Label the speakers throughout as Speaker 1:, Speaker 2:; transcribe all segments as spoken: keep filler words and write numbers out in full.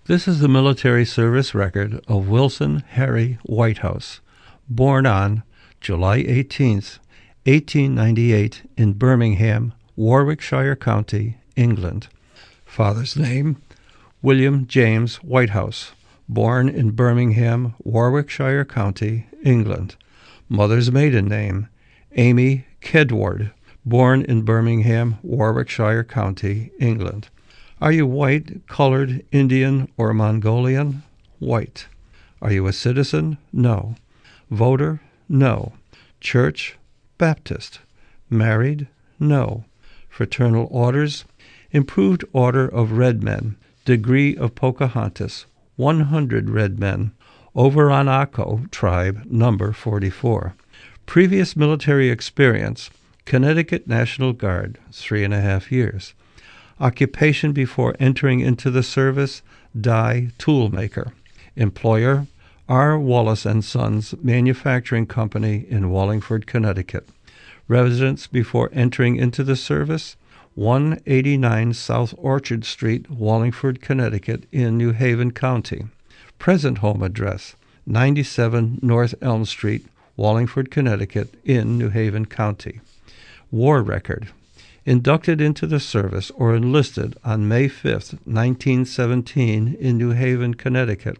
Speaker 1: This is the military service record of Wilson Harry Whitehouse, born on July eighteenth, eighteen ninety-eight in Birmingham, Warwickshire County, England. Father's name, William James Whitehouse, born in Birmingham, Warwickshire County, England. Mother's maiden name, Amy Kedward, born in Birmingham, Warwickshire County, England. Are you white, colored, Indian, or Mongolian? White. Are you a citizen? No. Voter? No. Church? Baptist. Married? No. Fraternal orders? Improved Order of Red Men. Degree of Pocahontas. one hundred Red Men. Overanaco Tribe, number forty-four. Previous military experience, Connecticut National Guard, three and a half years. Occupation before entering into the service, die toolmaker. Employer, R. Wallace and Sons Manufacturing Company in Wallingford, Connecticut. Residence before entering into the service, one eighty-nine South Orchard Street, Wallingford, Connecticut in New Haven County. Present home address, ninety-seven North Elm Street, Wallingford, Connecticut in New Haven County. War record. Inducted into the service or enlisted on May fifth, nineteen seventeen in New Haven, Connecticut,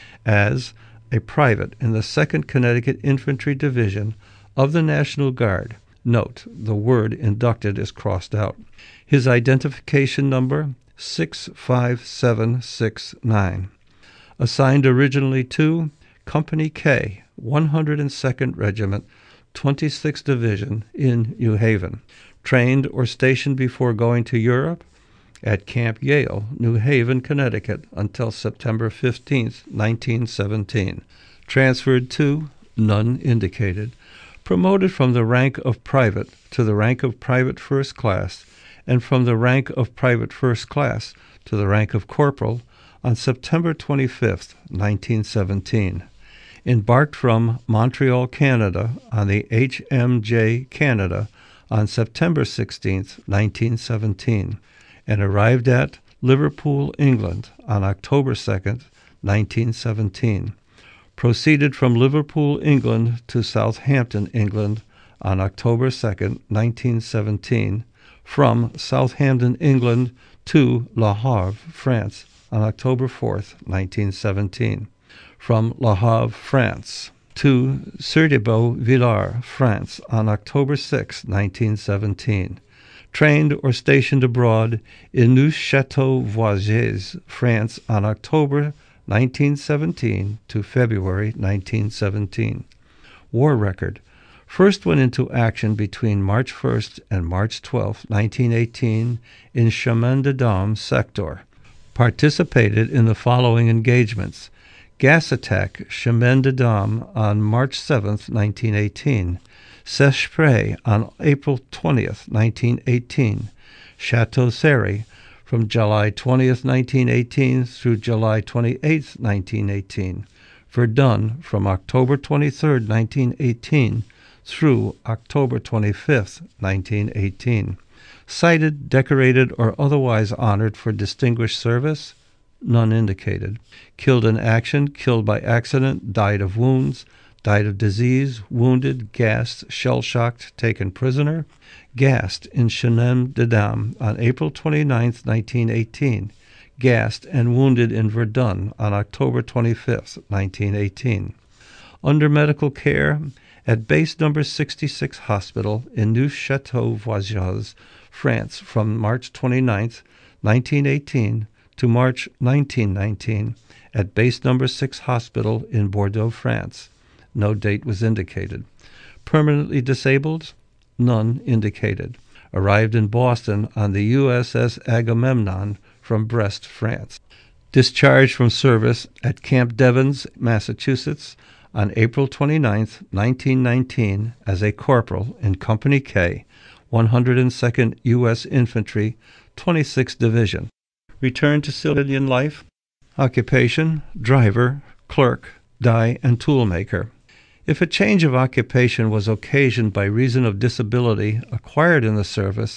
Speaker 1: as a private in the second Connecticut Infantry Division of the National Guard. Note, the word inducted is crossed out. His identification number, six five seven six nine. Assigned originally to Company K, one hundred second Regiment, twenty-sixth Division in New Haven. Trained or stationed before going to Europe at Camp Yale, New Haven, Connecticut, until September fifteenth, nineteen seventeen. Transferred to, none indicated. Promoted from the rank of private to the rank of private first class, and from the rank of private first class to the rank of corporal on September twenty-fifth, nineteen seventeen. Embarked from Montreal, Canada, on the H M J Canada on September sixteenth, nineteen seventeen, and arrived at Liverpool, England, on October second, nineteen seventeen. Proceeded from Liverpool, England, to Southampton, England, on October second, nineteen seventeen. From Southampton, England, to Le Havre, France, on October fourth, nineteen seventeen. From Le Havre, France, to Sieur-de-Beauvillars, France, on October sixth, nineteen seventeen. Trained or stationed abroad in Neufchâteau-Vosges, France, on October nineteen seventeen to February nineteen seventeen. War record. First went into action between March first and March twelfth, nineteen eighteen, in Chemin des Dames sector. Participated in the following engagements: gas attack, Chemin des Dames, on March seventh, nineteen eighteen. Seicheprey on April twentieth, nineteen eighteen. Chateau Thierry from July twentieth, nineteen eighteen through July twenty-eighth, nineteen eighteen. Verdun from October twenty-third, nineteen eighteen through October twenty-fifth, nineteen eighteen. Cited, decorated, or otherwise honored for distinguished service? None indicated. Killed in action, killed by accident, died of wounds, died of disease, wounded, gassed, shell-shocked, taken prisoner, gassed in Chemin des Dames on April twenty-ninth, nineteen eighteen, gassed and wounded in Verdun on October twenty-fifth, nineteen eighteen. Under medical care at base number sixty-six Hospital in Neufchâteau-Vosges, France, from March twenty-ninth, nineteen eighteen to March nineteen nineteen, at base number six Hospital in Bordeaux, France. No date was indicated. Permanently disabled? None indicated. Arrived in Boston on the U S S Agamemnon from Brest, France. Discharged from service at Camp Devens, Massachusetts, on April twenty-ninth, nineteen nineteen, as a corporal in Company K, one hundred second U S Infantry, twenty-sixth Division. Returned to civilian life. Occupation, driver, clerk, die and toolmaker. If a change of occupation was occasioned by reason of disability acquired in the service,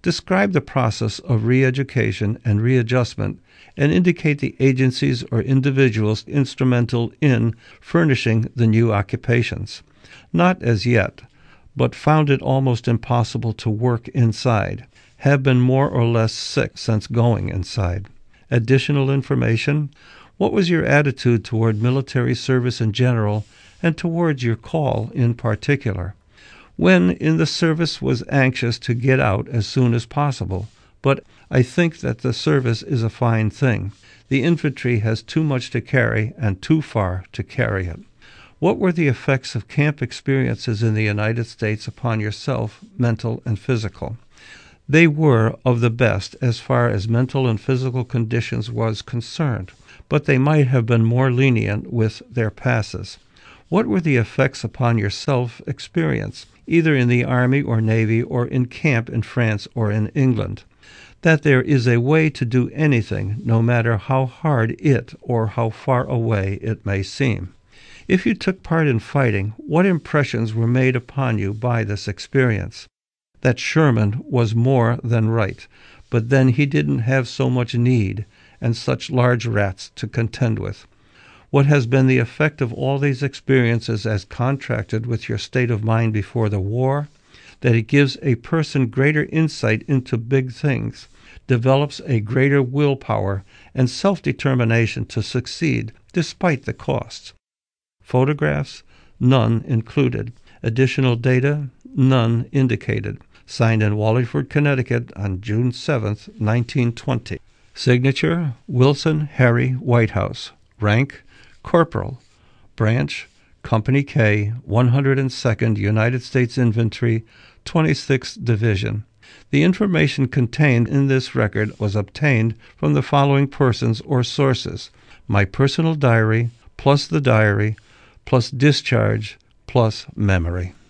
Speaker 1: Describe the process of re-education and readjustment and indicate the agencies or individuals instrumental in furnishing the new occupations. Not as yet, but found it almost impossible to work inside. Have been more or less sick since going inside. Additional information: what was your attitude toward military service in general and towards your call in particular? When in the service was anxious to get out as soon as possible, but I think that the service is a fine thing. The infantry has too much to carry and too far to carry it. What were the effects of camp experiences in the United States upon yourself, mental and physical? They were of the best as far as mental and physical conditions was concerned, but they might have been more lenient with their passes. What were the effects upon your self-experience, either in the Army or Navy or in camp in France or in England? That there is a way to do anything, no matter how hard it or how far away it may seem. If you took part in fighting, what impressions were made upon you by this experience? That Sherman was more than right, but then he didn't have so much need and such large rats to contend with. What has been the effect of all these experiences as contrasted with your state of mind before the war? That it gives a person greater insight into big things, develops a greater willpower and self-determination to succeed despite the costs. Photographs? None included. Additional data? None indicated. Signed in Wallingford, Connecticut on June seventh, nineteen twenty. Signature: Wilson Harry Whitehouse. Rank: Corporal. Branch: Company K, one hundred second United States Infantry, twenty-sixth Division. The information contained in this record was obtained from the following persons or sources: my personal diary, plus the diary, plus discharge, plus memory.